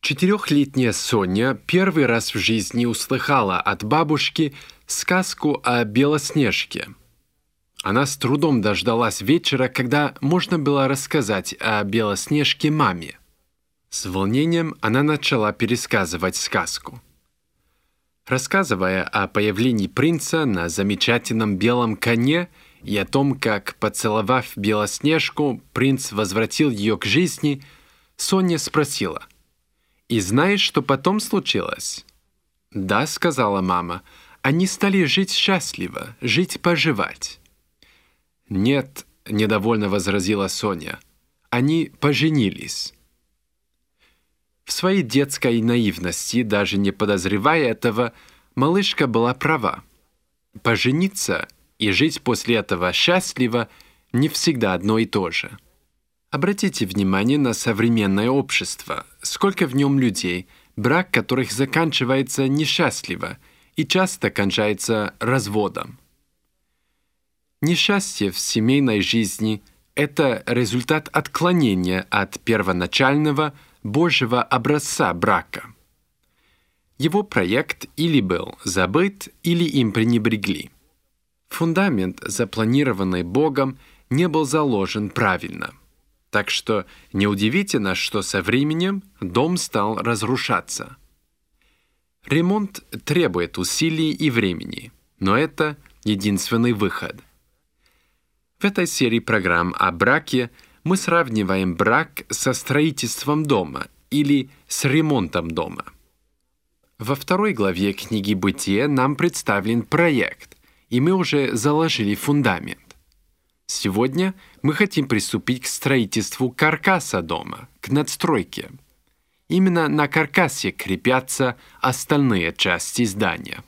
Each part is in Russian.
4-летняя Соня первый раз в жизни услыхала от бабушки сказку о Белоснежке. Она с трудом дождалась вечера, когда можно было рассказать о Белоснежке маме. С волнением она начала пересказывать сказку. Рассказывая о появлении принца на замечательном белом коне и о том, как, поцеловав Белоснежку, принц возвратил ее к жизни, Соня спросила: «И знаешь, что потом случилось?» «Да», — сказала мама, — «они стали жить счастливо, жить-поживать». «Нет», — недовольно возразила Соня, — «они поженились». В своей детской наивности, даже не подозревая этого, малышка была права. Пожениться и жить после этого счастливо не всегда одно и то же. Обратите внимание на современное общество. Сколько в нем людей, брак которых заканчивается несчастливо и часто кончается разводом. Несчастье в семейной жизни – это результат отклонения от первоначального Божьего образца брака. Его проект или был забыт, или им пренебрегли. Фундамент, запланированный Богом, не был заложен правильно. Так что неудивительно, что со временем дом стал разрушаться. Ремонт требует усилий и времени, но это единственный выход. В этой серии программ о браке мы сравниваем брак со строительством дома или с ремонтом дома. Во 2 главе книги «Бытие» нам представлен проект, и мы уже заложили фундамент. Сегодня мы хотим приступить к строительству каркаса дома, к надстройке. Именно на каркасе крепятся остальные части здания.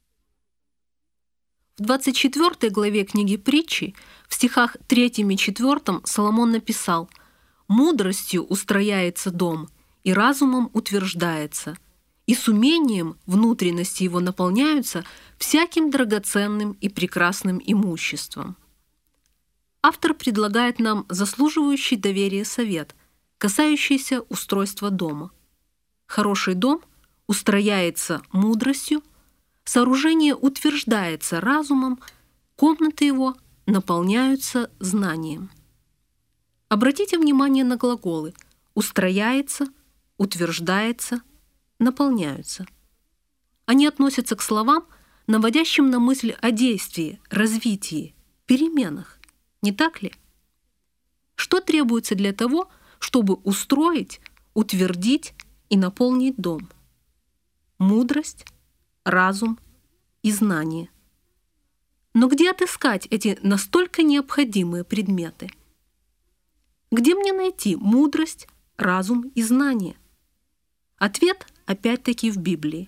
В 24 главе книги «Притчи» в стихах 3 и 4 Соломон написал: «Мудростью устрояется дом, и разумом утверждается, и с умением внутренности его наполняются всяким драгоценным и прекрасным имуществом». Автор предлагает нам заслуживающий доверия совет, касающийся устройства дома. Хороший дом устрояется мудростью, сооружение утверждается разумом, комнаты его наполняются знанием. Обратите внимание на глаголы «устрояется», «утверждается», «наполняются». Они относятся к словам, наводящим на мысль о действии, развитии, переменах. Не так ли? Что требуется для того, чтобы устроить, утвердить и наполнить дом? Мудрость, разум и знание. Но где отыскать эти настолько необходимые предметы? Где мне найти мудрость, разум и знание? Ответ опять-таки в Библии.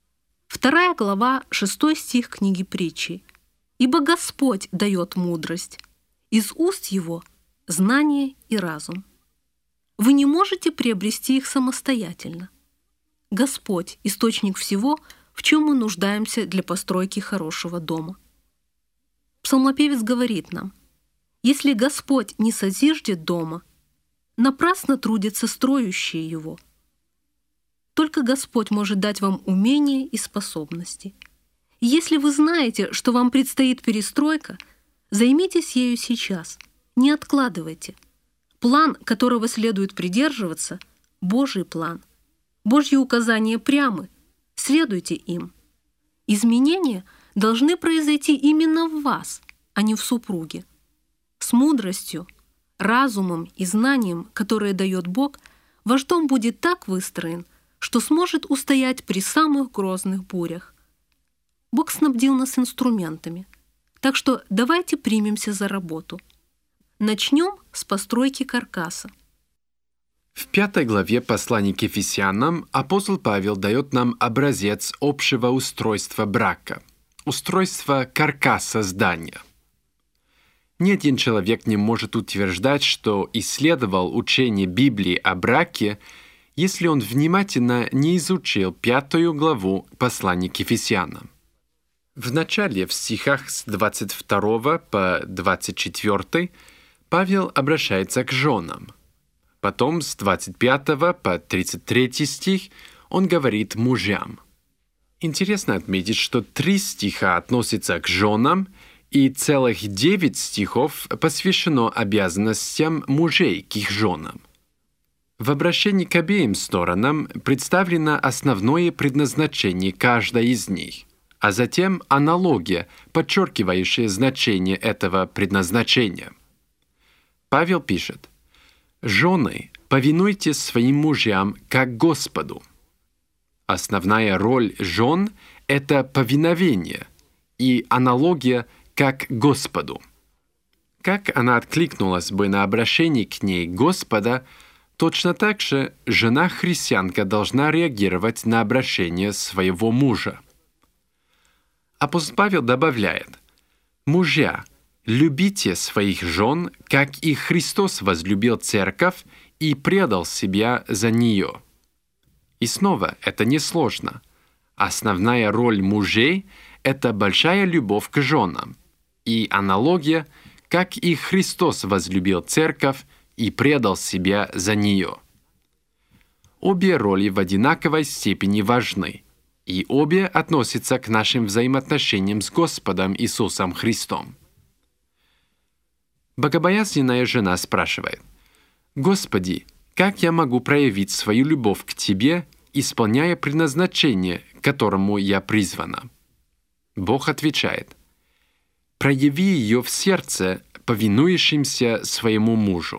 2 глава, 6 стих книги «Притчи». «Ибо Господь дает мудрость, из уст Его знание и разум». Вы не можете приобрести их самостоятельно. Господь – источник всего, в чем мы нуждаемся для постройки хорошего дома. Псалмопевец говорит нам: «Если Господь не созиждет дома, напрасно трудятся строящие его». Только Господь может дать вам умения и способности. И если вы знаете, что вам предстоит перестройка, займитесь ею сейчас, не откладывайте. План, которого следует придерживаться – Божий план. Божьи указания прямы, следуйте им. Изменения должны произойти именно в вас, а не в супруге. С мудростью, разумом и знанием, которые дает Бог, ваш дом будет так выстроен, что сможет устоять при самых грозных бурях. Бог снабдил нас инструментами, так что давайте примемся за работу. Начнем с постройки каркаса. В 5 главе послания к Ефесянам апостол Павел дает нам образец общего устройства брака, устройства каркаса здания. Ни один человек не может утверждать, что исследовал учение Библии о браке, если он внимательно не изучил 5 главу послания к Ефесянам. В начале, в стихах с 22 по 24, Павел обращается к женам. Потом с 25 по 33 стих он говорит мужьям. Интересно отметить, что 3 стиха относятся к женам, и целых 9 стихов посвящено обязанностям мужей к их женам. В обращении к обеим сторонам представлено основное предназначение каждой из них, а затем аналогия, подчеркивающая значение этого предназначения. Павел пишет: «Жены, повинуйтесь своим мужьям как Господу». Основная роль жен – это повиновение, и аналогия как Господу. Как она откликнулась бы на обращение к ней Господа, точно так же жена-христианка должна реагировать на обращение своего мужа. Апостол Павел добавляет: «Мужья, любите своих жен, как и Христос возлюбил церковь и предал себя за нее». И снова, это несложно. Основная роль мужей – это большая любовь к женам. И аналогия, как и Христос возлюбил церковь и предал себя за нее. Обе роли в одинаковой степени важны, и обе относятся к нашим взаимоотношениям с Господом Иисусом Христом. Богобоязненная жена спрашивает: «Господи, как я могу проявить свою любовь к Тебе, исполняя предназначение, к которому я призвана?» Бог отвечает: «Прояви ее в сердце, повинующимся своему мужу».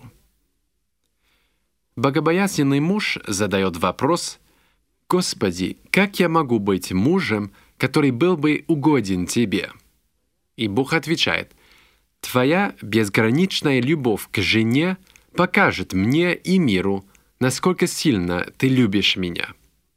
Богобоязненный муж задает вопрос: «Господи, как я могу быть мужем, который был бы угоден Тебе?» И Бог отвечает: «Твоя безграничная любовь к жене покажет мне и миру, насколько сильно ты любишь меня».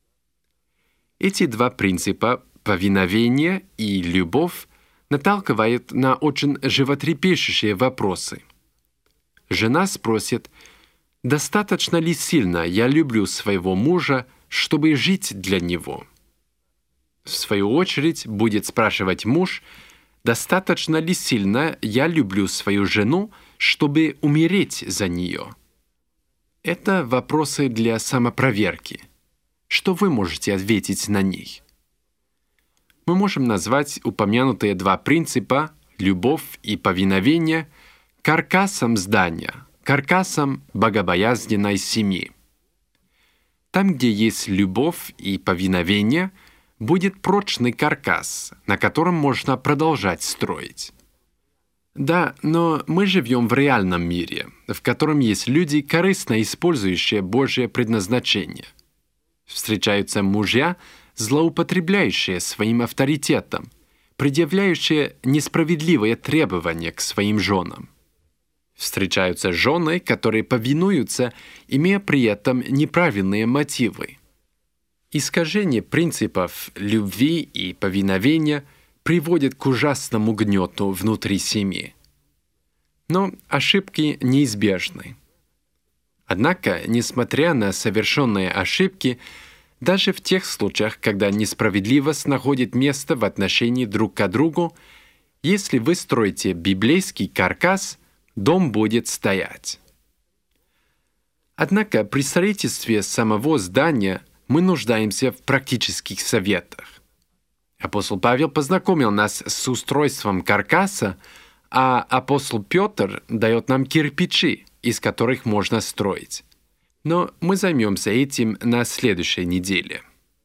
Эти два принципа, повиновение и любовь, наталкивают на очень животрепещущие вопросы. Жена спросит: «Достаточно ли сильно я люблю своего мужа, чтобы жить для него?» В свою очередь будет спрашивать муж: «Достаточно ли сильно я люблю свою жену, чтобы умереть за нее?» Это вопросы для самопроверки. Что вы можете ответить на них? Мы можем назвать упомянутые два принципа – любовь и повиновение – каркасом здания, каркасом богобоязненной семьи. Там, где есть любовь и повиновение, будет прочный каркас, на котором можно продолжать строить. Да, но мы живем в реальном мире, в котором есть люди, корыстно использующие Божье предназначение. Встречаются мужья, злоупотребляющие своим авторитетом, предъявляющие несправедливые требования к своим женам. Встречаются жены, которые повинуются, имея при этом неправильные мотивы. Искажение принципов любви и повиновения приводит к ужасному гнету внутри семьи. Но ошибки неизбежны. Однако, несмотря на совершенные ошибки, даже в тех случаях, когда несправедливость находит место в отношении друг к другу, если вы строите библейский каркас, дом будет стоять. Однако при строительстве самого здания мы нуждаемся в практических советах. Апостол Павел познакомил нас с устройством каркаса, а апостол Петр дает нам кирпичи, из которых можно строить. Но мы займемся этим на следующей неделе.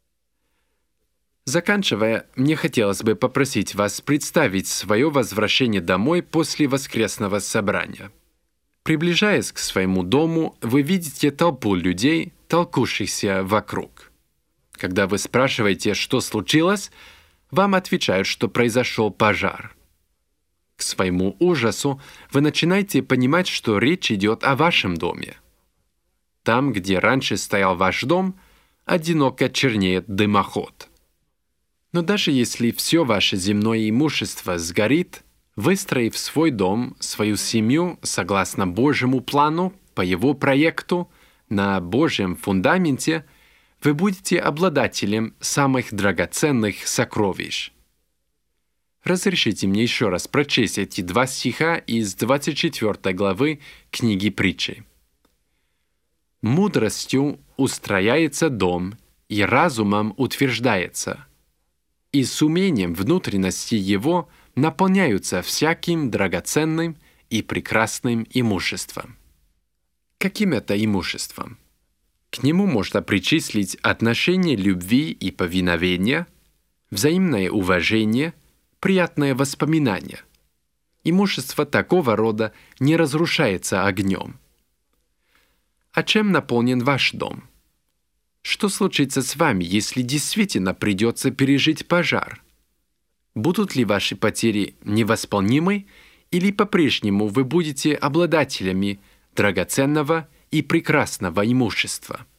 Заканчивая, мне хотелось бы попросить вас представить свое возвращение домой после воскресного собрания. Приближаясь к своему дому, вы видите толпу людей, толкущихся вокруг. Когда вы спрашиваете, что случилось, вам отвечают, что произошел пожар. К своему ужасу вы начинаете понимать, что речь идет о вашем доме. Там, где раньше стоял ваш дом, одиноко чернеет дымоход. Но даже если все ваше земное имущество сгорит, выстроив свой дом, свою семью согласно Божьему плану, по Его проекту, на Божьем фундаменте, вы будете обладателем самых драгоценных сокровищ. Разрешите мне еще раз прочесть эти два стиха из 24 главы книги Притчи. Мудростью устрояется дом, и разумом утверждается, и с умением внутренности его наполняются всяким драгоценным и прекрасным имуществом. Каким это имуществом? К нему можно причислить отношение любви и повиновения, взаимное уважение, приятное воспоминание. Имущество такого рода не разрушается огнем. А чем наполнен ваш дом? Что случится с вами, если действительно придется пережить пожар? Будут ли ваши потери невосполнимы, или по-прежнему вы будете обладателями драгоценного и прекрасного имущества?